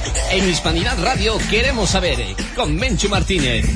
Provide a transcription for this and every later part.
En Hispanidad Radio queremos saber, con Menchu Martínez.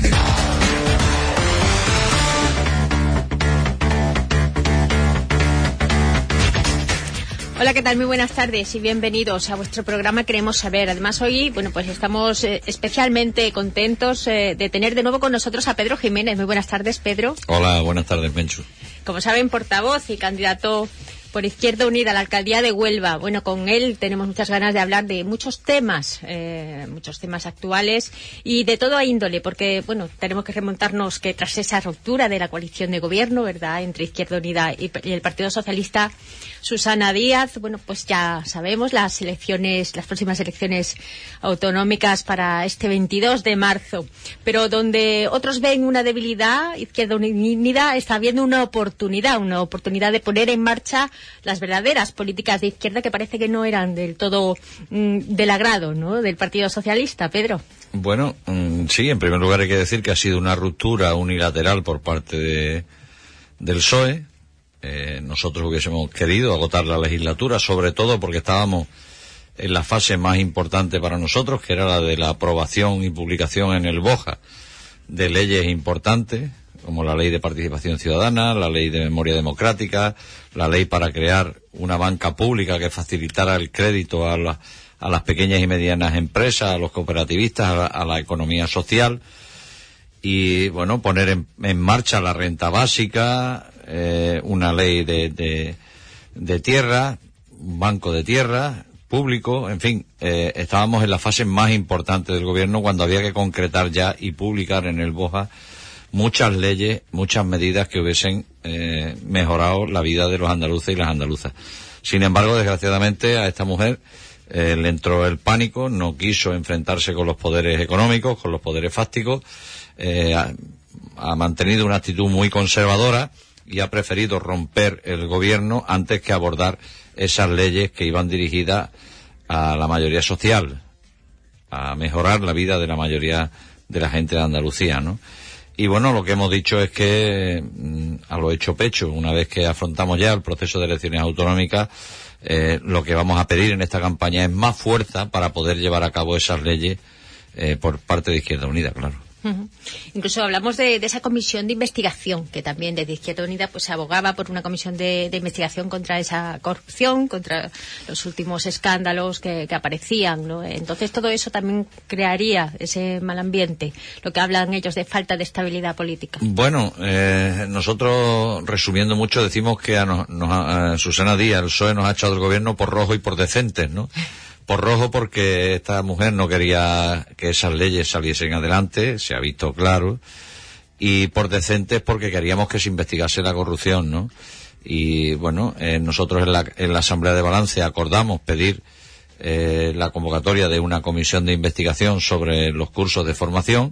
Hola, ¿qué tal? Muy buenas tardes y bienvenidos a vuestro programa Queremos Saber. Además, hoy, pues estamos especialmente contentos de tener de nuevo con nosotros a Pedro Jiménez. Muy buenas tardes, Pedro. Hola, buenas tardes, Menchu. Como saben, portavoz y candidato por Izquierda Unida a la alcaldía de Huelva. Bueno, con él tenemos muchas ganas de hablar de muchos temas actuales y de toda índole, porque, bueno, tenemos que remontarnos que tras esa ruptura de la coalición de gobierno, ¿verdad?, entre Izquierda Unida y el Partido Socialista, Susana Díaz, bueno, pues ya sabemos las próximas elecciones autonómicas para este 22 de marzo. Pero donde otros ven una debilidad, Izquierda Unida está viendo una oportunidad de poner en marcha las verdaderas políticas de izquierda que parece que no eran del todo del agrado, ¿no?, del Partido Socialista. Pedro. Bueno, sí, en primer lugar hay que decir que ha sido una ruptura unilateral por parte del PSOE. Nosotros hubiésemos querido agotar la legislatura, sobre todo porque estábamos en la fase más importante para nosotros, que era la de la aprobación y publicación en el BOJA de leyes importantes, como la Ley de Participación Ciudadana, la Ley de Memoria Democrática, la Ley para crear una banca pública que facilitara el crédito a las pequeñas y medianas empresas, a los cooperativistas, a la economía social, y, bueno, poner en marcha la renta básica, una ley de tierra, un banco de tierra público, en fin, estábamos en la fase más importante del gobierno cuando había que concretar ya y publicar en el BOJA muchas leyes, muchas medidas que hubiesen mejorado la vida de los andaluces y las andaluzas. Sin embargo, desgraciadamente, a esta mujer le entró el pánico, no quiso enfrentarse con los poderes económicos, con los poderes fácticos, ha mantenido una actitud muy conservadora y ha preferido romper el gobierno antes que abordar esas leyes que iban dirigidas a la mayoría social, a mejorar la vida de la mayoría de la gente de Andalucía, ¿no? Y, bueno, lo que hemos dicho es que a lo hecho pecho, una vez que afrontamos ya el proceso de elecciones autonómicas, lo que vamos a pedir en esta campaña es más fuerza para poder llevar a cabo esas leyes por parte de Izquierda Unida, claro. Uh-huh. Incluso hablamos de esa comisión de investigación, que también desde Izquierda Unida pues se abogaba por una comisión de investigación contra esa corrupción, contra los últimos escándalos que aparecían, ¿no? Entonces todo eso también crearía ese mal ambiente, lo que hablan ellos de falta de estabilidad política. Bueno, nosotros, resumiendo mucho, decimos que a Susana Díaz, el PSOE, nos ha echado el gobierno por rojo y por decentes, ¿no? Por rojo porque esta mujer no quería que esas leyes saliesen adelante, se ha visto claro, y por decentes porque queríamos que se investigase la corrupción, ¿no? Y, bueno, nosotros en la Asamblea de Balance acordamos pedir la convocatoria de una comisión de investigación sobre los cursos de formación,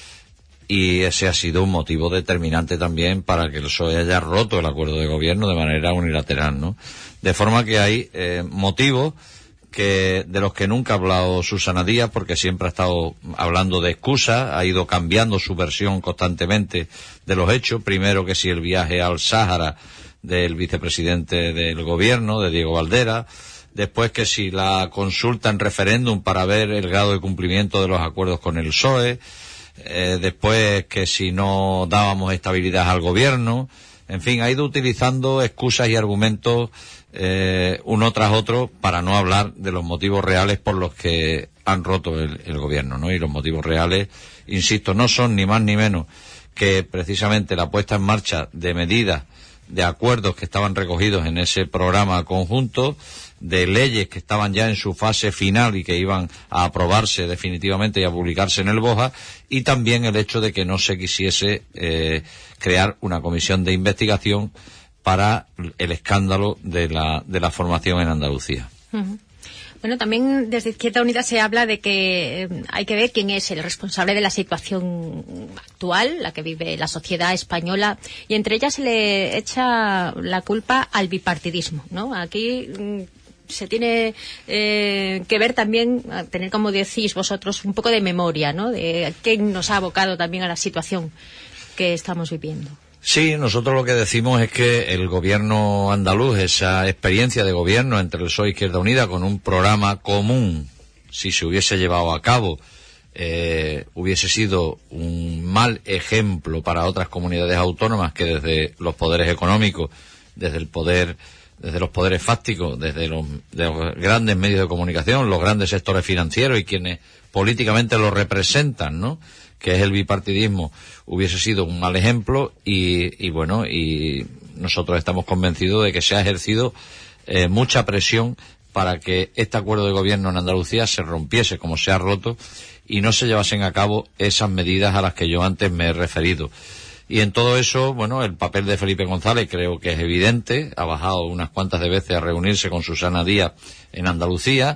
y ese ha sido un motivo determinante también para que el PSOE haya roto el acuerdo de gobierno de manera unilateral, ¿no? De forma que hay motivos de los que nunca ha hablado Susana Díaz, porque siempre ha estado hablando de excusas, ha ido cambiando su versión constantemente de los hechos. Primero que si el viaje al Sáhara del vicepresidente del gobierno, de Diego Valdera, después que si la consulta en referéndum para ver el grado de cumplimiento de los acuerdos con el PSOE, después que si no dábamos estabilidad al gobierno. En fin, ha ido utilizando excusas y argumentos uno tras otro para no hablar de los motivos reales por los que han roto el gobierno, ¿no? Y los motivos reales, insisto, no son ni más ni menos que precisamente la puesta en marcha de medidas, de acuerdos que estaban recogidos en ese programa conjunto, de leyes que estaban ya en su fase final y que iban a aprobarse definitivamente y a publicarse en el BOJA, y también el hecho de que no se quisiese crear una comisión de investigación para el escándalo de la formación en Andalucía. Uh-huh. Bueno, también desde Izquierda Unida se habla de que hay que ver quién es el responsable de la situación actual, la que vive la sociedad española, y entre ellas se le echa la culpa al bipartidismo, ¿no? Aquí se tiene que ver también, tener, como decís vosotros, un poco de memoria, ¿no? De quién nos ha abocado también a la situación que estamos viviendo. Sí, nosotros lo que decimos es que el gobierno andaluz, esa experiencia de gobierno entre el PSOE y Izquierda Unida, con un programa común si se hubiese llevado a cabo, hubiese sido un mal ejemplo para otras comunidades autónomas que desde los poderes económicos, desde los poderes fácticos, de los grandes medios de comunicación, los grandes sectores financieros y quienes políticamente lo representan, ¿no?, que es el bipartidismo, hubiese sido un mal ejemplo y nosotros estamos convencidos de que se ha ejercido mucha presión para que este acuerdo de gobierno en Andalucía se rompiese como se ha roto y no se llevasen a cabo esas medidas a las que yo antes me he referido. Y en todo eso, bueno, el papel de Felipe González creo que es evidente, ha bajado unas cuantas de veces a reunirse con Susana Díaz en Andalucía.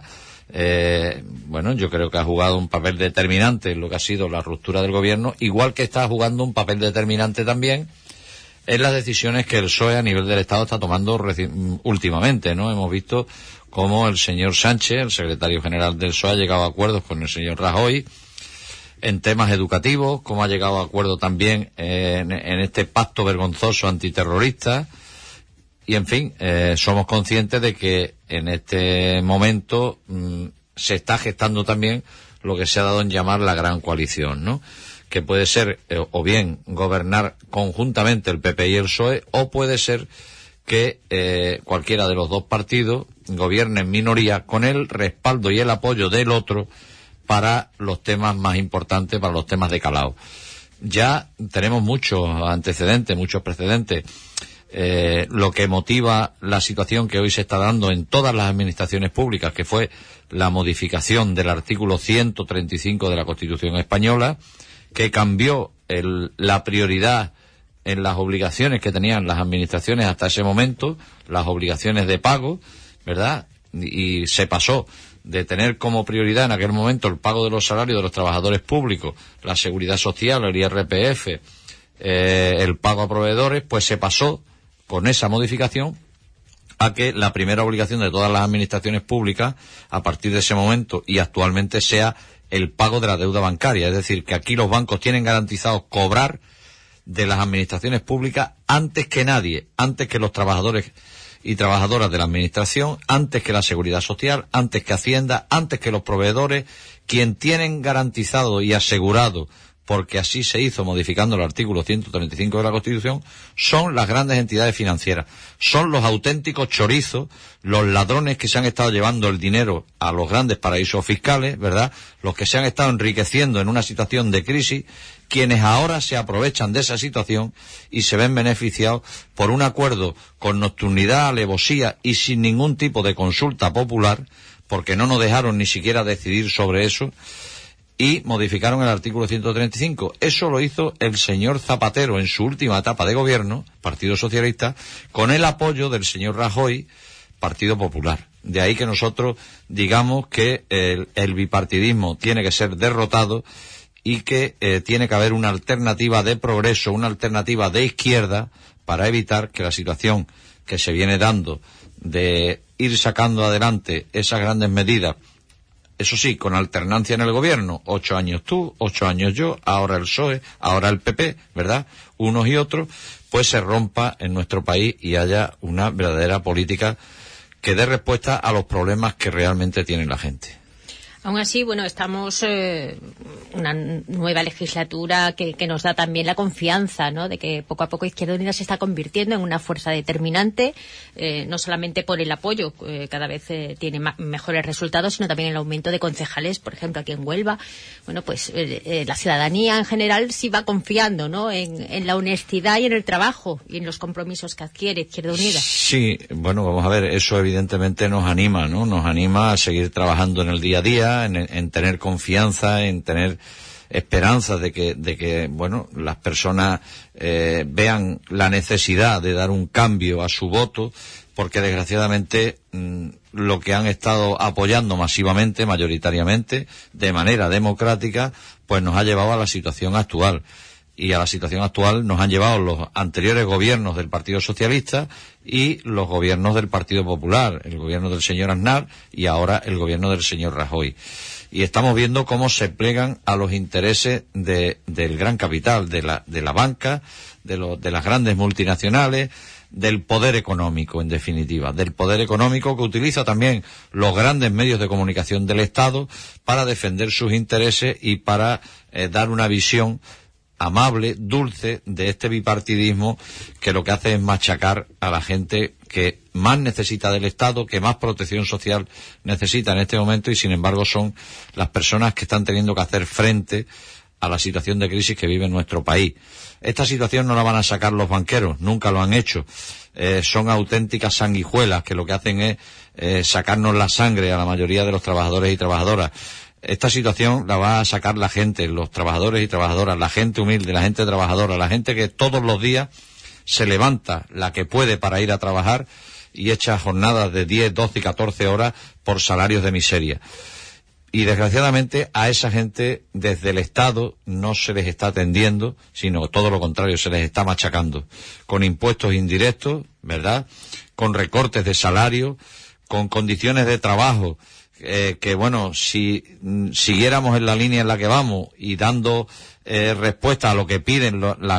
Yo creo que ha jugado un papel determinante en lo que ha sido la ruptura del gobierno, igual que está jugando un papel determinante también en las decisiones que el PSOE a nivel del Estado está tomando últimamente, ¿no? Hemos visto cómo el señor Sánchez, el secretario general del PSOE, ha llegado a acuerdos con el señor Rajoy en temas educativos, cómo ha llegado a acuerdo también en este pacto vergonzoso antiterrorista. Y, en fin, somos conscientes de que en este momento se está gestando también lo que se ha dado en llamar la gran coalición, ¿no?, que puede ser o bien gobernar conjuntamente el PP y el PSOE, o puede ser que cualquiera de los dos partidos gobierne en minoría con el respaldo y el apoyo del otro para los temas más importantes, para los temas de calado. Ya tenemos muchos antecedentes, muchos precedentes. Lo que motiva la situación que hoy se está dando en todas las administraciones públicas, que fue la modificación del artículo 135 de la Constitución española, que cambió la prioridad en las obligaciones que tenían las administraciones hasta ese momento, las obligaciones de pago, ¿verdad? Y se pasó de tener como prioridad en aquel momento el pago de los salarios de los trabajadores públicos, la seguridad social, el IRPF, el pago a proveedores, pues se pasó con esa modificación a que la primera obligación de todas las administraciones públicas a partir de ese momento y actualmente sea el pago de la deuda bancaria. Es decir, que aquí los bancos tienen garantizado cobrar de las administraciones públicas antes que nadie, antes que los trabajadores y trabajadoras de la administración, antes que la seguridad social, antes que Hacienda, antes que los proveedores. Quien tienen garantizado y asegurado, porque así se hizo modificando el artículo 135 de la Constitución, son las grandes entidades financieras, son los auténticos chorizos, los ladrones que se han estado llevando el dinero a los grandes paraísos fiscales, ¿verdad?, los que se han estado enriqueciendo en una situación de crisis, quienes ahora se aprovechan de esa situación y se ven beneficiados por un acuerdo con nocturnidad, alevosía y sin ningún tipo de consulta popular, porque no nos dejaron ni siquiera decidir sobre eso, y modificaron el artículo 135. Eso lo hizo el señor Zapatero en su última etapa de gobierno, Partido Socialista, con el apoyo del señor Rajoy, Partido Popular. De ahí que nosotros digamos que el bipartidismo tiene que ser derrotado y que tiene que haber una alternativa de progreso, una alternativa de izquierda para evitar que la situación que se viene dando de ir sacando adelante esas grandes medidas, eso sí, con alternancia en el gobierno, 8 años tú, 8 años yo, ahora el PSOE, ahora el PP, ¿verdad?, unos y otros, pues se rompa en nuestro país y haya una verdadera política que dé respuesta a los problemas que realmente tiene la gente. Aún así, bueno, estamos una nueva legislatura que nos da también la confianza, ¿no?, de que poco a poco Izquierda Unida se está convirtiendo en una fuerza determinante, no solamente por el apoyo, cada vez tiene mejores resultados, sino también el aumento de concejales, por ejemplo, aquí en Huelva. Bueno, pues la ciudadanía en general sí va confiando, ¿no?, en la honestidad y en el trabajo y en los compromisos que adquiere Izquierda Unida. Sí, bueno, vamos a ver, eso evidentemente nos anima, ¿no?, nos anima a seguir trabajando en el día a día, en tener confianza, en tener esperanzas de que bueno, las personas vean la necesidad de dar un cambio a su voto, porque desgraciadamente lo que han estado apoyando masivamente, mayoritariamente, de manera democrática, pues nos ha llevado a la situación actual. Y a la situación actual nos han llevado los anteriores gobiernos del Partido Socialista y los gobiernos del Partido Popular, el gobierno del señor Aznar y ahora el gobierno del señor Rajoy. Y estamos viendo cómo se plegan a los intereses del gran capital, de la banca, de las grandes multinacionales, del poder económico, en definitiva, del poder económico que utiliza también los grandes medios de comunicación del Estado para defender sus intereses y para dar una visión amable, dulce, de este bipartidismo que lo que hace es machacar a la gente que más necesita del Estado, que más protección social necesita en este momento, y sin embargo son las personas que están teniendo que hacer frente a la situación de crisis que vive nuestro país. Esta situación no la van a sacar los banqueros, nunca lo han hecho. Son auténticas sanguijuelas que lo que hacen es sacarnos la sangre a la mayoría de los trabajadores y trabajadoras. Esta situación la va a sacar la gente, los trabajadores y trabajadoras, la gente humilde, la gente trabajadora, la gente que todos los días se levanta, la que puede, para ir a trabajar y echa jornadas de 10, 12 y 14 horas por salarios de miseria. Y desgraciadamente a esa gente desde el Estado no se les está atendiendo, sino todo lo contrario, se les está machacando. Con impuestos indirectos, ¿verdad? Con recortes de salario, con condiciones de trabajo, que bueno, si siguiéramos en la línea en la que vamos y dando respuesta a lo que piden la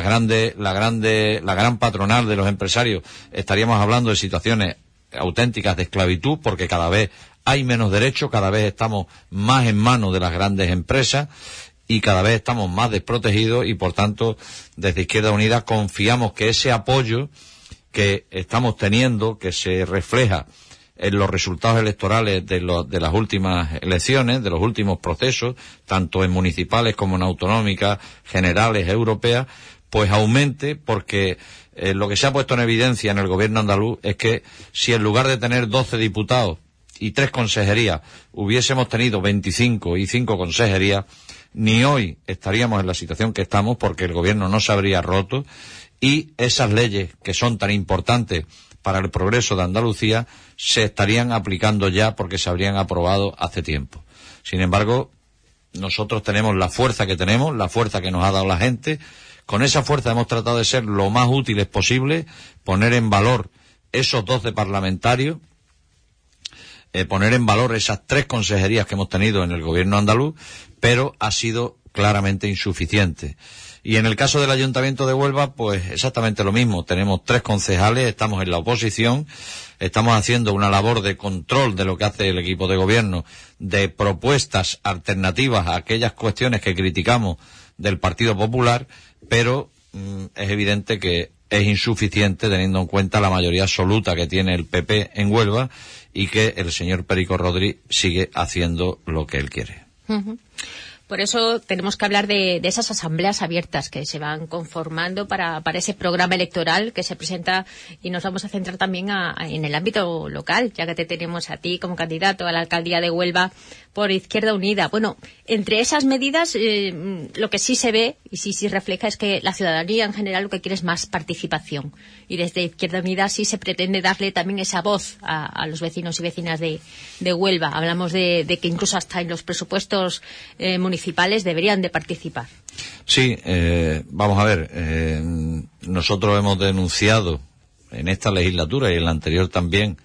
gran patronal de los empresarios, estaríamos hablando de situaciones auténticas de esclavitud, porque cada vez hay menos derechos, cada vez estamos más en manos de las grandes empresas y cada vez estamos más desprotegidos, y por tanto desde Izquierda Unida confiamos que ese apoyo que estamos teniendo, que se refleja en los resultados electorales de las últimas elecciones, de los últimos procesos, tanto en municipales como en autonómicas, generales, europeas, pues aumente, porque lo que se ha puesto en evidencia en el gobierno andaluz es que si en lugar de tener 12 diputados y 3 consejerías hubiésemos tenido 25 y 5 consejerías, ni hoy estaríamos en la situación que estamos, porque el gobierno no se habría roto y esas leyes que son tan importantes para el progreso de Andalucía se estarían aplicando ya, porque se habrían aprobado hace tiempo. Sin embargo, nosotros tenemos la fuerza que tenemos, la fuerza que nos ha dado la gente. Con esa fuerza hemos tratado de ser lo más útiles posible, poner en valor esos 12 parlamentarios, poner en valor esas 3 consejerías que hemos tenido en el gobierno andaluz, pero ha sido claramente insuficiente. Y en el caso del Ayuntamiento de Huelva, pues exactamente lo mismo. Tenemos 3 concejales, estamos en la oposición, estamos haciendo una labor de control de lo que hace el equipo de gobierno, de propuestas alternativas a aquellas cuestiones que criticamos del Partido Popular, pero es evidente que es insuficiente teniendo en cuenta la mayoría absoluta que tiene el PP en Huelva y que el señor Perico Rodríguez sigue haciendo lo que él quiere. Uh-huh. Por eso tenemos que hablar de esas asambleas abiertas que se van conformando para ese programa electoral que se presenta, y nos vamos a centrar también en el ámbito local, ya que te tenemos a ti como candidato a la alcaldía de Huelva por Izquierda Unida. Bueno, entre esas medidas, lo que sí se ve y sí refleja es que la ciudadanía en general lo que quiere es más participación. Y desde Izquierda Unida sí se pretende darle también esa voz a los vecinos y vecinas de Huelva. Hablamos de que incluso hasta en los presupuestos municipales deberían de participar. Sí, vamos a ver, nosotros hemos denunciado en esta legislatura y en la anterior también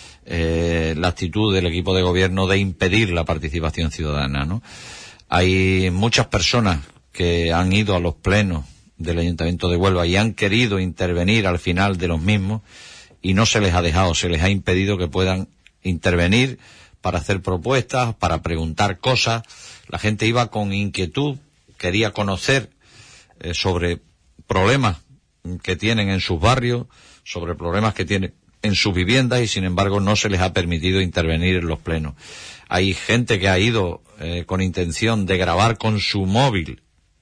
la actitud del equipo de gobierno de impedir la participación ciudadana, ¿no? Hay muchas personas que han ido a los plenos del Ayuntamiento de Huelva y han querido intervenir al final de los mismos y no se les ha dejado, se les ha impedido que puedan intervenir para hacer propuestas, para preguntar cosas. La gente iba con inquietud, quería conocer sobre problemas que tienen en sus barrios, sobre problemas que tienen en sus viviendas, y sin embargo no se les ha permitido intervenir en los plenos. Hay gente que ha ido con intención de grabar con su móvil,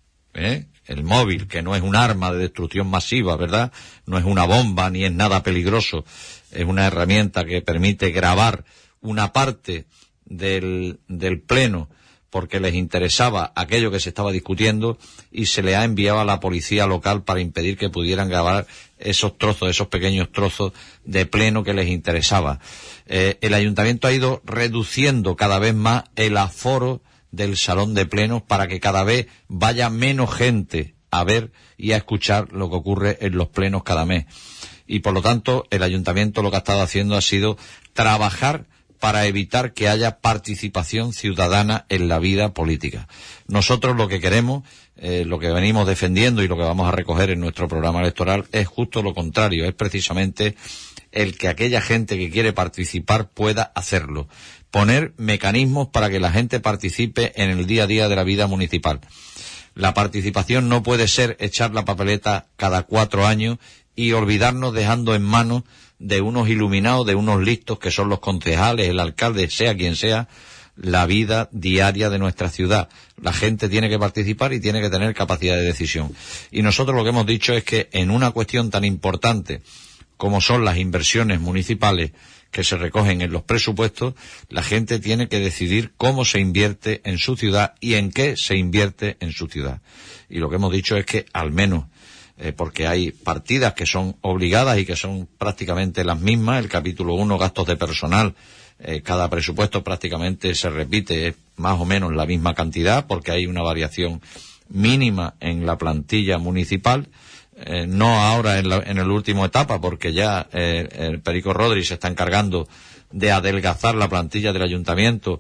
el móvil, que no es un arma de destrucción masiva, ¿verdad? No es una bomba ni es nada peligroso, es una herramienta que permite grabar una parte del pleno porque les interesaba aquello que se estaba discutiendo, y se le ha enviado a la policía local para impedir que pudieran grabar esos trozos, esos pequeños trozos de pleno que les interesaba. El ayuntamiento ha ido reduciendo cada vez más el aforo del salón de plenos para que cada vez vaya menos gente a ver y a escuchar lo que ocurre en los plenos cada mes. Y por lo tanto, el ayuntamiento lo que ha estado haciendo ha sido trabajar para evitar que haya participación ciudadana en la vida política. Nosotros lo que queremos, lo que venimos defendiendo y lo que vamos a recoger en nuestro programa electoral es justo lo contrario, es precisamente el que aquella gente que quiere participar pueda hacerlo. Poner mecanismos para que la gente participe en el día a día de la vida municipal. La participación no puede ser echar la papeleta cada 4 años y olvidarnos dejando en manos de unos iluminados, de unos listos que son los concejales, el alcalde, sea quien sea, la vida diaria de nuestra ciudad. La gente tiene que participar y tiene que tener capacidad de decisión. Y nosotros lo que hemos dicho es que en una cuestión tan importante como son las inversiones municipales que se recogen en los presupuestos, la gente tiene que decidir cómo se invierte en su ciudad y en qué se invierte en su ciudad. Y lo que hemos dicho es que al menos, porque hay partidas que son obligadas y que son prácticamente las mismas, el capítulo 1, gastos de personal, cada presupuesto prácticamente se repite, es más o menos la misma cantidad, porque hay una variación mínima en la plantilla municipal, no ahora en el último etapa, porque ya el Perico Rodri se está encargando de adelgazar la plantilla del ayuntamiento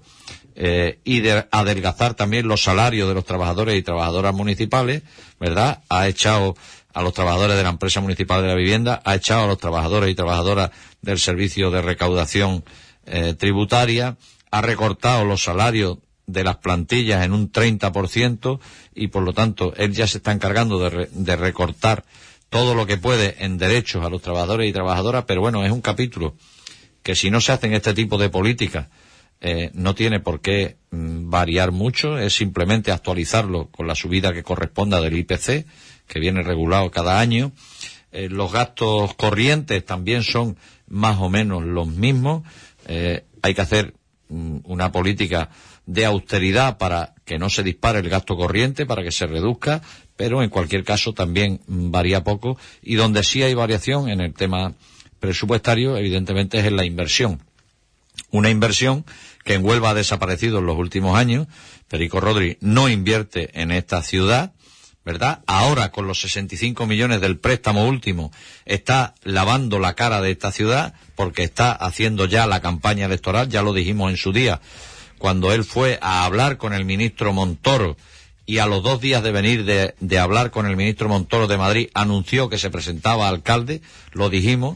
y de adelgazar también los salarios de los trabajadores y trabajadoras municipales, ¿verdad? Ha echado a los trabajadores de la empresa municipal de la vivienda, ha echado a los trabajadores y trabajadoras del servicio de recaudación tributaria, ha recortado los salarios de las plantillas en un 30% y por lo tanto él ya se está encargando de recortar todo lo que puede en derechos a los trabajadores y trabajadoras, pero bueno, es un capítulo que si no se hacen este tipo de políticas no tiene por qué variar mucho, es simplemente actualizarlo con la subida que corresponda del IPC, que viene regulado cada año. Los gastos corrientes también son más o menos los mismos. Hay que hacer una política de austeridad para que no se dispare el gasto corriente, para que se reduzca, pero en cualquier caso también varía poco, y donde sí hay variación en el tema presupuestario, evidentemente es en la inversión. Una inversión que en Huelva ha desaparecido en los últimos años. Perico Rodri no invierte en esta ciudad, ¿verdad? Ahora, con los 65 millones del préstamo último, está lavando la cara de esta ciudad, porque está haciendo ya la campaña electoral, ya lo dijimos en su día, cuando él fue a hablar con el ministro Montoro, y a los 2 días de venir de hablar con el ministro Montoro de Madrid, anunció que se presentaba alcalde, lo dijimos,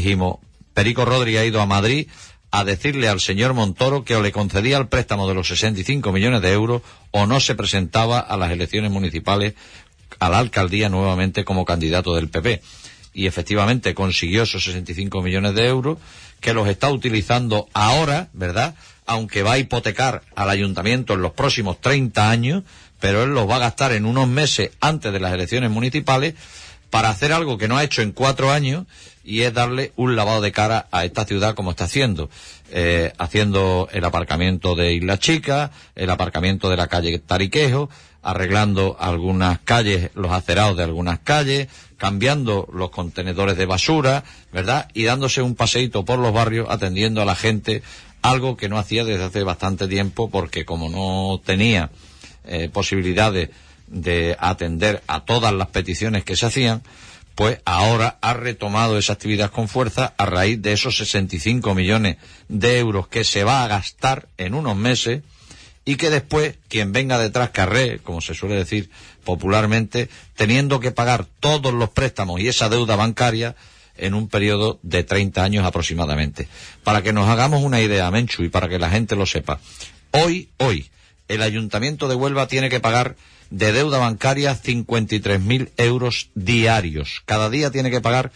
Perico Rodri ha ido a Madrid a decirle al señor Montoro que o le concedía el préstamo de los 65 millones de euros o no se presentaba a las elecciones municipales a la alcaldía nuevamente como candidato del PP. Y efectivamente consiguió esos 65 millones de euros que los está utilizando ahora, ¿verdad? Aunque va a hipotecar al ayuntamiento en los próximos 30 años, pero él los va a gastar en unos meses antes de las elecciones municipales para hacer algo que no ha hecho en 4 años, y es darle un lavado de cara a esta ciudad como está haciendo. Haciendo el aparcamiento de Isla Chica, el aparcamiento de la calle Tariquejo, arreglando algunas calles, los acerados de algunas calles, cambiando los contenedores de basura, ¿verdad? Y dándose un paseíto por los barrios, atendiendo a la gente, algo que no hacía desde hace bastante tiempo, porque como no tenía posibilidades de atender a todas las peticiones que se hacían, pues ahora ha retomado esa actividad con fuerza a raíz de esos 65 millones de euros que se va a gastar en unos meses, y que después quien venga detrás carré, como se suele decir popularmente, teniendo que pagar todos los préstamos y esa deuda bancaria en un periodo de 30 años aproximadamente. Para que nos hagamos una idea, Menchu, y para que la gente lo sepa, hoy, el Ayuntamiento de Huelva tiene que pagar de deuda bancaria 53.000 euros diarios. Cada día tiene que pagar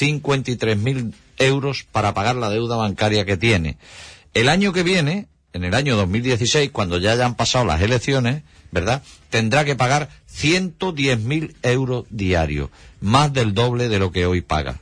53.000 euros para pagar la deuda bancaria que tiene. El año que viene, en el año 2016, cuando ya hayan pasado las elecciones, ¿verdad?, tendrá que pagar 110.000 euros diarios, más del doble de lo que hoy paga.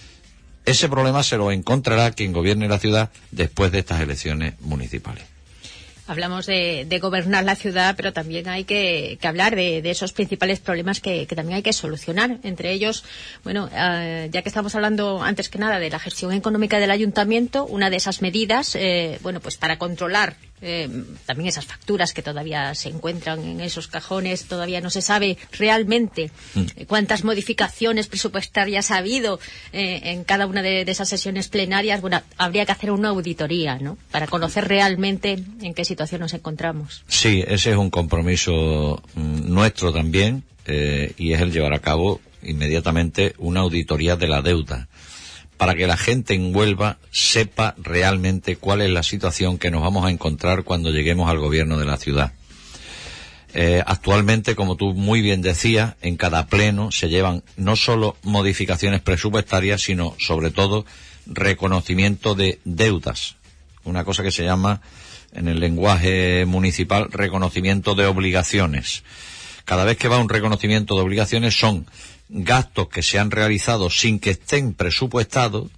Ese problema se lo encontrará quien gobierne la ciudad después de estas elecciones municipales. Hablamos de gobernar la ciudad, pero también hay que hablar de esos principales problemas que también hay que solucionar. Entre ellos, bueno, ya que estamos hablando antes que nada de la gestión económica del ayuntamiento, una de esas medidas, bueno, pues para controlar también esas facturas que todavía se encuentran en esos cajones, todavía no se sabe realmente cuántas modificaciones presupuestarias ha habido en cada una de esas sesiones plenarias. Bueno, habría que hacer una auditoría, ¿no?, para conocer realmente en qué situación nos encontramos. Sí, ese es un compromiso nuestro también, y es el llevar a cabo inmediatamente una auditoría de la deuda, para que la gente en Huelva sepa realmente cuál es la situación que nos vamos a encontrar cuando lleguemos al gobierno de la ciudad. Actualmente, como tú muy bien decías, en cada pleno se llevan no solo modificaciones presupuestarias, sino sobre todo reconocimiento de deudas. Una cosa que se llama, en el lenguaje municipal, reconocimiento de obligaciones. Cada vez que va un reconocimiento de obligaciones son gastos que se han realizado sin que estén presupuestados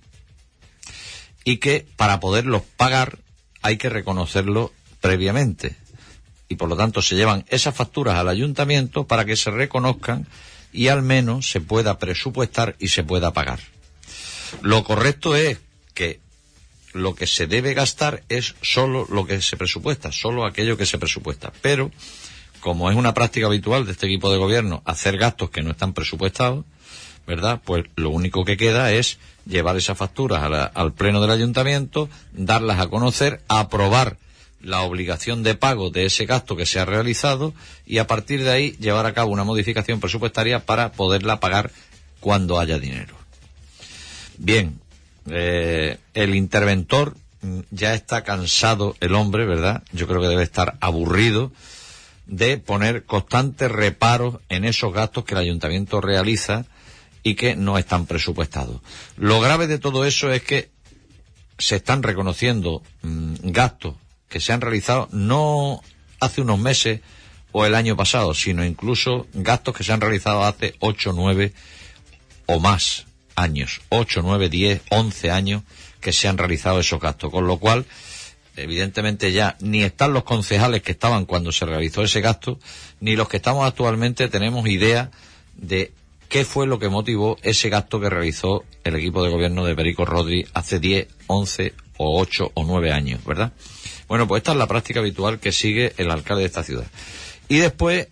y que para poderlos pagar hay que reconocerlo previamente, y por lo tanto se llevan esas facturas al ayuntamiento para que se reconozcan y al menos se pueda presupuestar y se pueda pagar. Lo correcto es que lo que se debe gastar es solo lo que se presupuesta, solo aquello que se presupuesta, pero como es una práctica habitual de este equipo de gobierno hacer gastos que no están presupuestados, ¿verdad?, pues lo único que queda es llevar esas facturas al pleno del ayuntamiento, darlas a conocer, aprobar la obligación de pago de ese gasto que se ha realizado y a partir de ahí llevar a cabo una modificación presupuestaria para poderla pagar cuando haya dinero. Bien, el interventor ya está cansado, el hombre, ¿verdad? Yo creo que debe estar aburrido de poner constantes reparos en esos gastos que el ayuntamiento realiza y que no están presupuestados. Lo grave de todo eso es que se están reconociendo gastos que se han realizado no hace unos meses o el año pasado, sino incluso gastos que se han realizado hace 8, 9 o más años, 8, 9, 10, 11 años que se han realizado esos gastos, con lo cual evidentemente ya ni están los concejales que estaban cuando se realizó ese gasto, ni los que estamos actualmente tenemos idea de qué fue lo que motivó ese gasto que realizó el equipo de gobierno de Perico Rodri hace 10, 11 o 8 o 9 años, ¿verdad? Bueno, pues esta es la práctica habitual que sigue el alcalde de esta ciudad. Y después,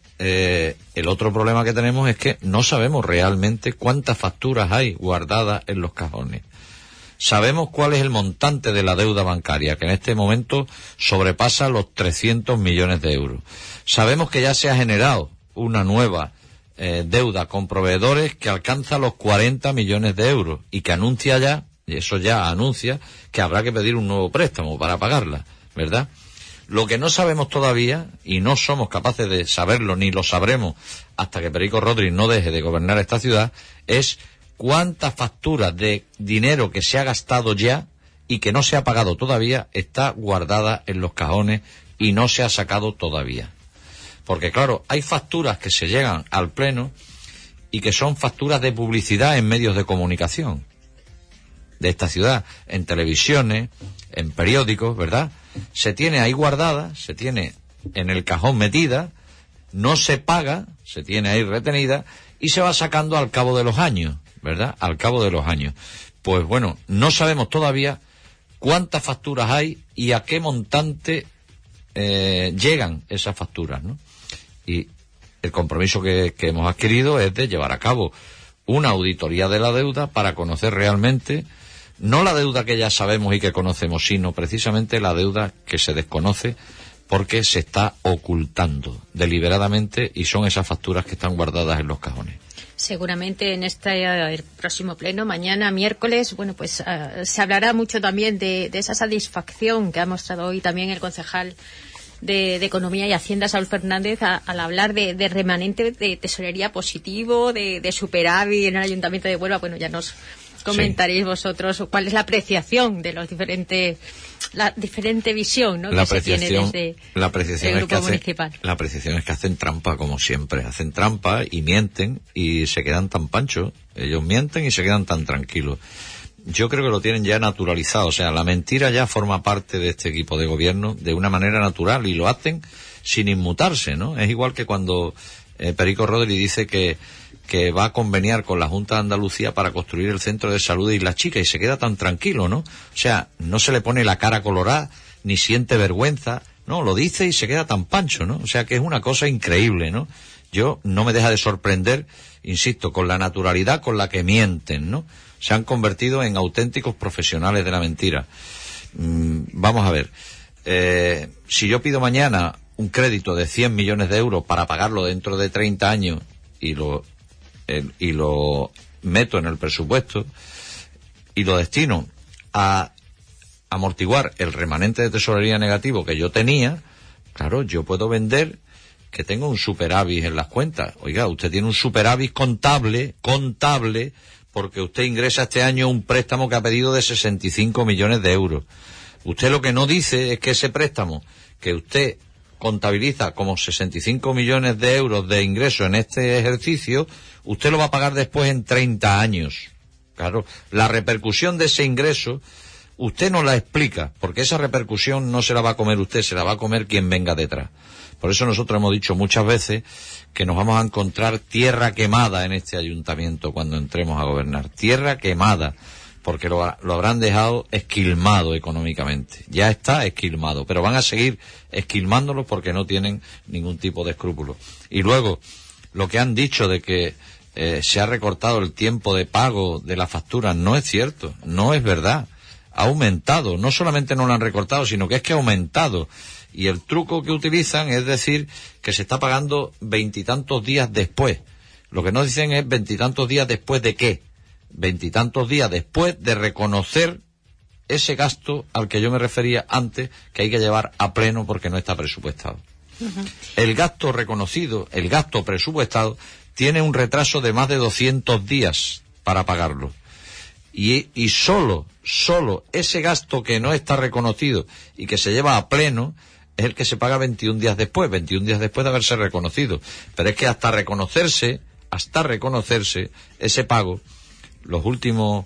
el otro problema que tenemos es que no sabemos realmente cuántas facturas hay guardadas en los cajones. Sabemos cuál es el montante de la deuda bancaria, que en este momento sobrepasa los 300 millones de euros. Sabemos que ya se ha generado una nueva deuda con proveedores que alcanza los 40 millones de euros y que anuncia ya, y eso ya anuncia, que habrá que pedir un nuevo préstamo para pagarla, ¿verdad? Lo que no sabemos todavía, y no somos capaces de saberlo, ni lo sabremos hasta que Perico Rodri no deje de gobernar esta ciudad, es cuántas facturas de dinero que se ha gastado ya y que no se ha pagado todavía está guardada en los cajones y no se ha sacado todavía. Porque claro, hay facturas que se llegan al pleno y que son facturas de publicidad en medios de comunicación de esta ciudad, en televisiones, en periódicos, ¿verdad? Se tiene ahí guardada, se tiene en el cajón metida, no se paga, se tiene ahí retenida y se va sacando al cabo de los años, ¿verdad? Al cabo de los años. Pues bueno, no sabemos todavía cuántas facturas hay y a qué montante llegan esas facturas, ¿no? Y el compromiso que hemos adquirido es de llevar a cabo una auditoría de la deuda para conocer realmente, no la deuda que ya sabemos y que conocemos, sino precisamente la deuda que se desconoce porque se está ocultando deliberadamente y son esas facturas que están guardadas en los cajones. Seguramente en el próximo pleno, mañana, miércoles, bueno, pues se hablará mucho también de esa satisfacción que ha mostrado hoy también el concejal de Economía y Hacienda, Saúl Fernández, al hablar de remanente de tesorería positivo, de superávit en el Ayuntamiento de Huelva. Bueno, ya nos comentaréis vosotros cuál es la apreciación de los la diferente visión, ¿no?, que se tiene desde el grupo municipal. La apreciación es que hacen trampa, como siempre. Hacen trampa y mienten y se quedan tan panchos. Ellos mienten y se quedan tan tranquilos. Yo creo que lo tienen ya naturalizado. O sea, la mentira ya forma parte de este equipo de gobierno de una manera natural y lo hacen sin inmutarse, ¿no? Es igual que cuando Perico Rodri dice que va a conveniar con la Junta de Andalucía para construir el centro de salud de Isla Chica y se queda tan tranquilo, ¿no? O sea, no se le pone la cara colorada, ni siente vergüenza, No, lo dice y se queda tan pancho, ¿no? O sea que es una cosa increíble, ¿no? Yo no me deja de sorprender, insisto, con la naturalidad con la que mienten, ¿no? Se han convertido en auténticos profesionales de la mentira. Vamos a ver, si yo pido mañana un crédito de 100 millones de euros para pagarlo dentro de 30 años y lo meto en el presupuesto y lo destino a amortiguar el remanente de tesorería negativo que yo tenía, claro, yo puedo vender que tengo un superávit en las cuentas. Oiga, usted tiene un superávit contable, porque usted ingresa este año un préstamo que ha pedido de 65 millones de euros. Usted lo que no dice es que ese préstamo que usted contabiliza como 65 millones de euros de ingreso en este ejercicio, usted lo va a pagar después en 30 años. Claro, la repercusión de ese ingreso usted no la explica, porque esa repercusión no se la va a comer usted, se la va a comer quien venga detrás. Por eso nosotros hemos dicho muchas veces que nos vamos a encontrar tierra quemada en este ayuntamiento cuando entremos a gobernar. Tierra quemada, porque lo habrán dejado esquilmado económicamente. Ya está esquilmado, pero van a seguir esquilmándolo porque no tienen ningún tipo de escrúpulo. Y luego, lo que han dicho de que se ha recortado el tiempo de pago de la factura, no es cierto, no es verdad. Ha aumentado, no solamente no lo han recortado, sino que es que ha aumentado. Y el truco que utilizan es decir que se está pagando 20 y tantos días después. Lo que no dicen es 20 y tantos días después de qué. 20 y tantos días después de reconocer ese gasto al que yo me refería antes, que hay que llevar a pleno porque no está presupuestado. Uh-huh. El gasto reconocido, el gasto presupuestado, tiene un retraso de más de 200 días para pagarlo. Y solo ese gasto que no está reconocido y que se lleva a pleno es el que se paga 21 días después de haberse reconocido. Pero es que hasta reconocerse ese pago, los últimos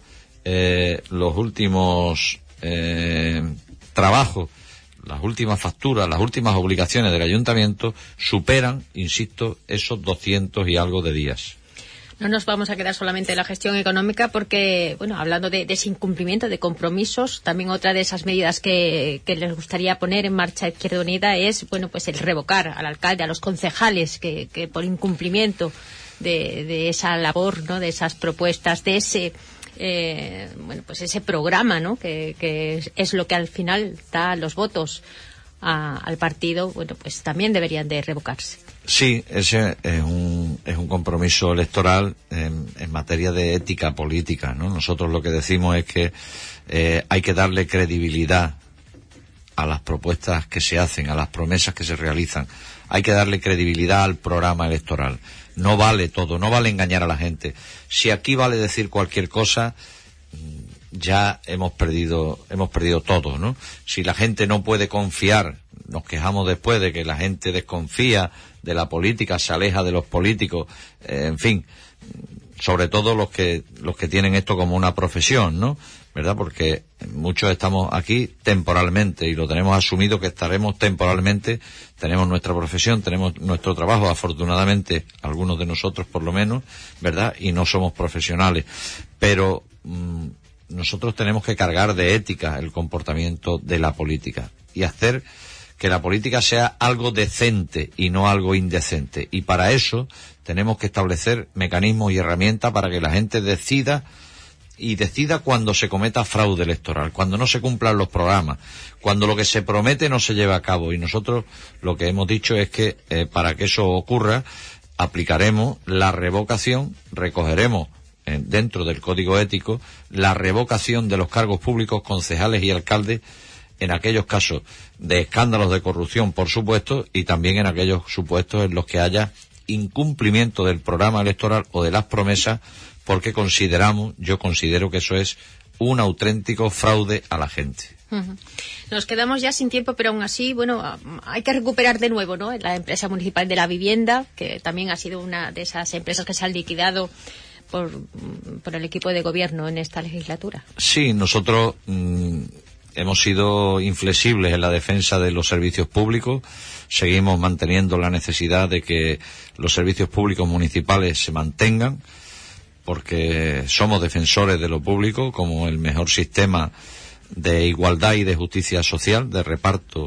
trabajos, las últimas facturas, las últimas obligaciones del ayuntamiento superan, insisto, esos 200 y algo de días. No nos vamos a quedar solamente en la gestión económica porque, bueno, hablando de ese incumplimiento de compromisos, también otra de esas medidas que les gustaría poner en marcha Izquierda Unida es, bueno, pues el revocar al alcalde, a los concejales que por incumplimiento de esa labor, ¿no?, de esas propuestas, de ese pues ese programa, ¿no?, que es lo que al final da los votos al partido, bueno, pues también deberían de revocarse. Sí, ese es un compromiso electoral en materia de ética política, ¿no? Nosotros lo que decimos es que hay que darle credibilidad a las propuestas que se hacen, a las promesas que se realizan. Hay que darle credibilidad al programa electoral. No vale todo, no vale engañar a la gente. Si aquí vale decir cualquier cosa, ya hemos perdido todo, ¿no? Si la gente no puede confiar, nos quejamos después de que la gente desconfía de la política, se aleja de los políticos, en fin, sobre todo los que tienen esto como una profesión, ¿no?, ¿verdad? Porque muchos estamos aquí temporalmente y lo tenemos asumido que estaremos temporalmente, tenemos nuestra profesión, tenemos nuestro trabajo, afortunadamente, algunos de nosotros por lo menos, ¿verdad? Y no somos profesionales, pero nosotros tenemos que cargar de ética el comportamiento de la política y hacer que la política sea algo decente y no algo indecente. Y para eso tenemos que establecer mecanismos y herramientas para que la gente decida cuando se cometa fraude electoral, cuando no se cumplan los programas, cuando lo que se promete no se lleve a cabo. Y nosotros lo que hemos dicho es que para que eso ocurra aplicaremos la revocación, recogeremos dentro del Código Ético la revocación de los cargos públicos, concejales y alcaldes en aquellos casos de escándalos de corrupción, por supuesto, y también en aquellos supuestos en los que haya incumplimiento del programa electoral o de las promesas, porque yo considero que eso es un auténtico fraude a la gente. Uh-huh. Nos quedamos ya sin tiempo, pero aún así, bueno, hay que recuperar de nuevo, ¿no?, la empresa municipal de la vivienda, que también ha sido una de esas empresas que se han liquidado por el equipo de gobierno en esta legislatura. Sí, nosotros hemos sido inflexibles en la defensa de los servicios públicos, seguimos manteniendo la necesidad de que los servicios públicos municipales se mantengan, porque somos defensores de lo público como el mejor sistema de igualdad y de justicia social, de reparto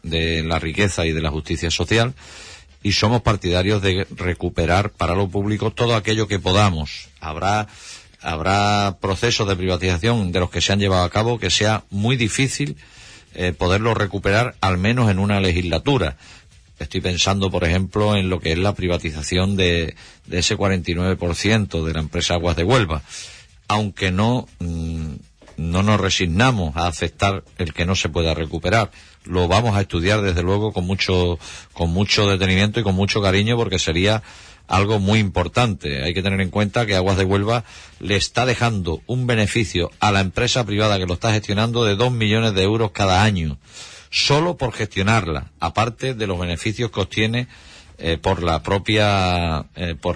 de la riqueza y de la justicia social, y somos partidarios de recuperar para lo público todo aquello que podamos. Habrá procesos de privatización de los que se han llevado a cabo que sea muy difícil poderlo recuperar, al menos en una legislatura. Estoy pensando, por ejemplo, en lo que es la privatización de ese 49% de la empresa Aguas de Huelva. Aunque no nos resignamos a aceptar el que no se pueda recuperar. Lo vamos a estudiar, desde luego, con mucho detenimiento y con mucho cariño, porque sería algo muy importante. Hay que tener en cuenta que Aguas de Huelva le está dejando un beneficio a la empresa privada que lo está gestionando de 2 millones de euros cada año, solo por gestionarla, aparte de los beneficios que obtiene por la propia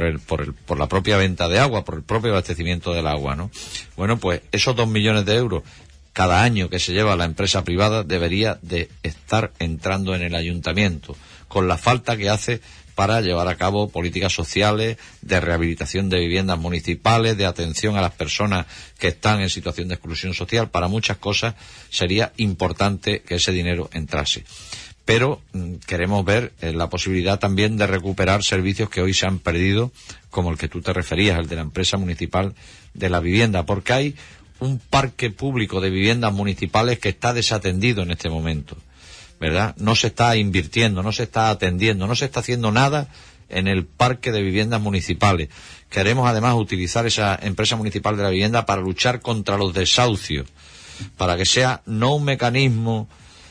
venta de agua, por el propio abastecimiento del agua, ¿no? Bueno, pues esos 2 millones de euros cada año que se lleva la empresa privada debería de estar entrando en el ayuntamiento, con la falta que hace para llevar a cabo políticas sociales, de rehabilitación de viviendas municipales, de atención a las personas que están en situación de exclusión social. Para muchas cosas sería importante que ese dinero entrase. Pero queremos ver la posibilidad también de recuperar servicios que hoy se han perdido, como el que tú te referías, el de la empresa municipal de la vivienda, porque hay un parque público de viviendas municipales que está desatendido en este momento, ¿verdad? No se está invirtiendo, no se está atendiendo, no se está haciendo nada en el parque de viviendas municipales. Queremos además utilizar esa empresa municipal de la vivienda para luchar contra los desahucios, para que sea no un mecanismo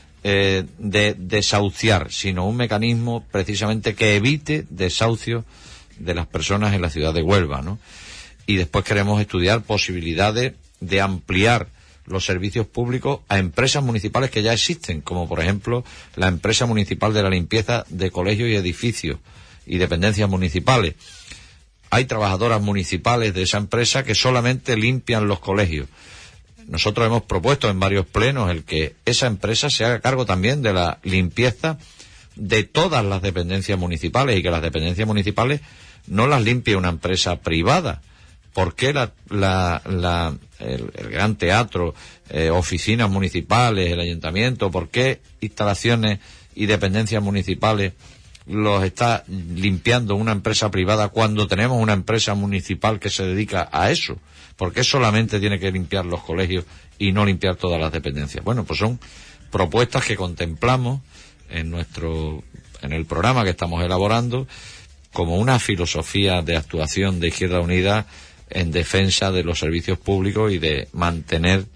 de desahuciar, sino un mecanismo precisamente que evite desahucios de las personas en la ciudad de Huelva, ¿no? Y después queremos estudiar posibilidades de ampliar los servicios públicos a empresas municipales que ya existen, como por ejemplo la empresa municipal de la limpieza de colegios y edificios y dependencias municipales. Hay trabajadoras municipales de esa empresa que solamente limpian los colegios. Nosotros hemos propuesto en varios plenos el que esa empresa se haga cargo también de la limpieza de todas las dependencias municipales, y que las dependencias municipales no las limpie una empresa privada. ¿Por qué el Gran Teatro, oficinas municipales, el ayuntamiento, por qué instalaciones y dependencias municipales los está limpiando una empresa privada cuando tenemos una empresa municipal que se dedica a eso? ¿Por qué solamente tiene que limpiar los colegios y no limpiar todas las dependencias? Bueno, pues son propuestas que contemplamos en el programa que estamos elaborando como una filosofía de actuación de Izquierda Unida en defensa de los servicios públicos y de mantener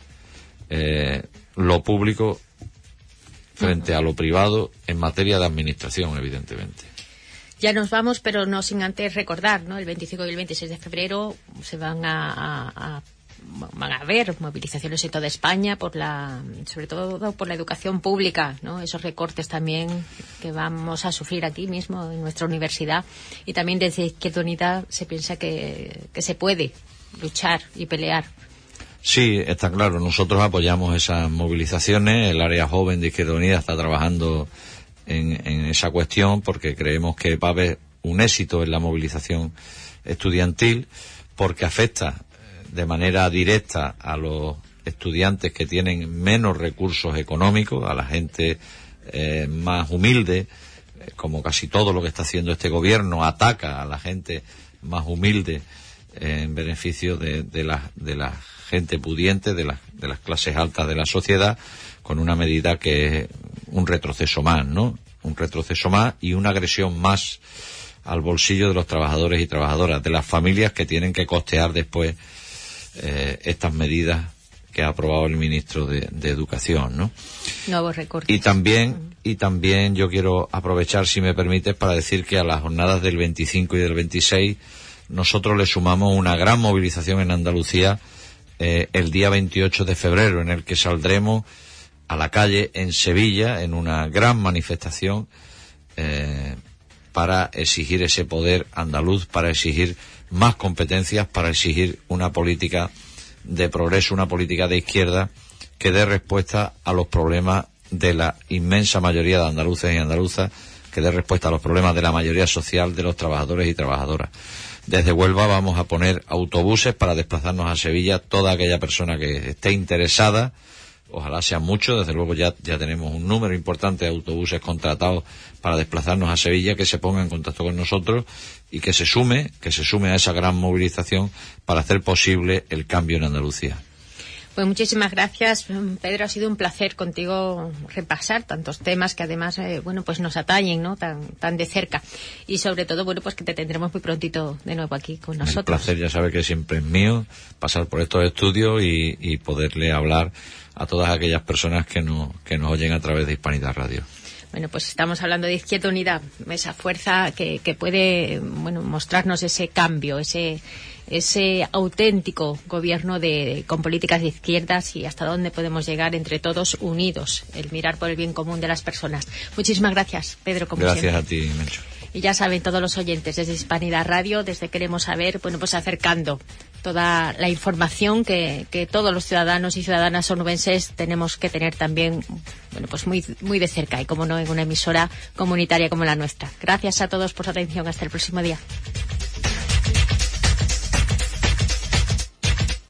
lo público frente a lo privado en materia de administración, evidentemente. Ya nos vamos, pero no sin antes recordar, ¿no? El 25 y el 26 de febrero se van a haber movilizaciones en toda España sobre todo por la educación pública, ¿no? Esos recortes también que vamos a sufrir aquí mismo en nuestra universidad, y también desde Izquierda Unida se piensa que se puede luchar y pelear. Sí, está claro, nosotros apoyamos esas movilizaciones. El área joven de Izquierda Unida está trabajando en esa cuestión, porque creemos que va a haber un éxito en la movilización estudiantil, porque afecta de manera directa a los estudiantes que tienen menos recursos económicos, a la gente más humilde, como casi todo lo que está haciendo este gobierno ataca a la gente más humilde en beneficio de la gente pudiente, de las clases altas de la sociedad, con una medida que es un retroceso más, ¿no? Un retroceso más y una agresión más al bolsillo de los trabajadores y trabajadoras, de las familias que tienen que costear después estas medidas que ha aprobado el ministro de Educación, ¿no? Nuevos recortes. Y también yo quiero aprovechar, si me permites, para decir que a las jornadas del 25 y del 26 nosotros le sumamos una gran movilización en Andalucía el día 28 de febrero, en el que saldremos a la calle en Sevilla en una gran manifestación para exigir ese poder andaluz, para exigir más competencias, para exigir una política de progreso, una política de izquierda que dé respuesta a los problemas de la inmensa mayoría de andaluces y andaluzas, que dé respuesta a los problemas de la mayoría social de los trabajadores y trabajadoras. Desde Huelva vamos a poner autobuses para desplazarnos a Sevilla. Toda aquella persona que esté interesada Ojalá sean muchos. Desde luego ya tenemos un número importante de autobuses contratados para desplazarnos a Sevilla, que se ponga en contacto con nosotros y que se sume a esa gran movilización para hacer posible el cambio en Andalucía. Pues muchísimas gracias, Pedro. Ha sido un placer contigo repasar tantos temas que además, pues nos atañen, ¿no? Tan de cerca. Y sobre todo, pues que te tendremos muy prontito de nuevo aquí con nosotros. El placer, ya sabe que siempre es mío, pasar por estos estudios y poderle hablar a todas aquellas personas que nos oyen a través de Hispanidad Radio. Bueno, pues estamos hablando de Izquierda Unida, esa fuerza que puede, mostrarnos ese cambio, ese auténtico gobierno con políticas de izquierdas y hasta dónde podemos llegar entre todos unidos, el mirar por el bien común de las personas. Muchísimas gracias, Pedro, como siempre. Gracias a ti, Mencho. Y ya saben todos los oyentes, desde Hispanidad Radio, desde Queremos Saber, pues acercando toda la información que todos los ciudadanos y ciudadanas onubenses tenemos que tener también, pues muy, muy de cerca y como no en una emisora comunitaria como la nuestra. Gracias a todos por su atención. Hasta el próximo día.